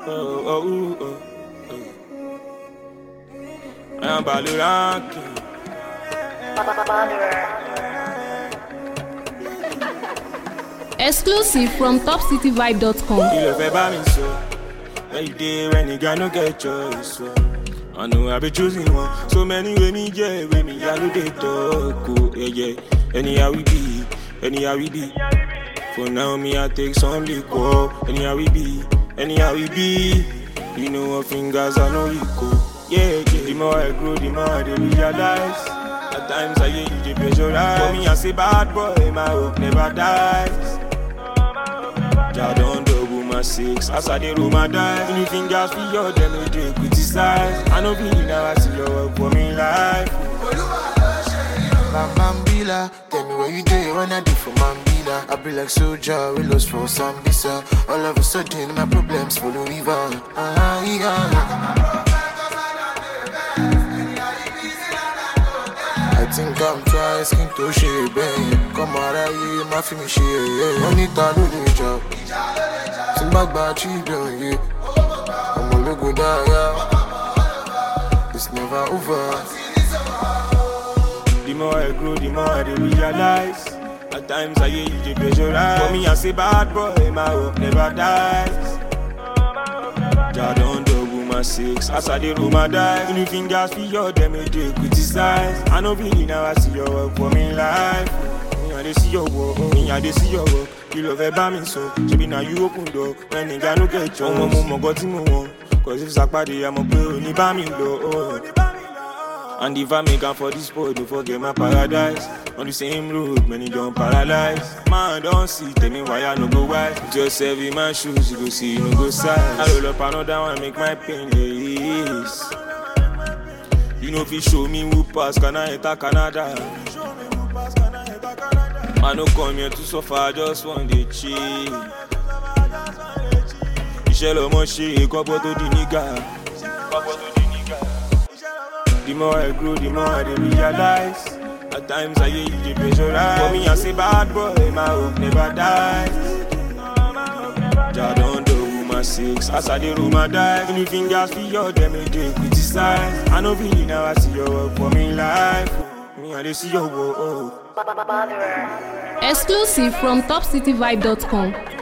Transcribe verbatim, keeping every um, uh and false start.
oh, oh, oh, oh. I am Baluranki. Exclusive from top city vibe dot com. You love about me so. When you day when you got no get choice. So. I know I be choosing one. So many way me yeah, way me I do they talk. Oh, yeah, yeah. Anyhow we be, anyhow we be. For now me I take some liquor. Anyhow we be, anyhow we be. You know what fingers I know you go. Yeah, yeah. The more I grow, the more I dey realize. At times I hear you dey pressurize. For me I say bad boy, my hope never dies. Ja don't double my six, as I dey roll my dice. Any fingers for your them no dey criticize. I know be now I see your work for me life. Mambila, tell me what you do when I do for Mambila. I be like soldier, we lost for Sambisa. All of a sudden my problems follow river. Ah, yeah. I think I'm trying skin to share, babe. Come out of here, my film share, yeah. Money to do the job. Think back by children, yeah. I'm a logo die, yeah. It's never over. The more I grow, the more I dey realize. At times I hear you dey pressurize. For me I say bad boy, my hope never dies. Ja don't double my six, as I dey roll my dice. Any fingers for your them no dey criticize. I know be now I see your work for me life. Me I dey see your work, me I dey see your work. You love about me so, so be now you open door. When nigga no get your omo mo got him one. Cause if Sakpade I'm a play, ni ba me lo. And if I make up for this boy, don't forget my paradise. On the same road, many don't paralyze. Man, don't see, tell me why I no go wise. Just serve in my shoes, you go see, you no go size. I roll up another one, make my pain less. You know if you show me who pass, can I enter Canada? I no come here to suffer, I just want to chill. Ishelo Moshe, couple to the nigga. The more I grow, the more I dey realize. At times I hear you dey pressurize. For me I say bad boy, my hope never dies. Ja don't double my six, as I dey roll my dice. Any fingers for your them no dey criticize. I know be now I see your work for me life. Me I dey see your work. Exclusive from top city vibe dot com.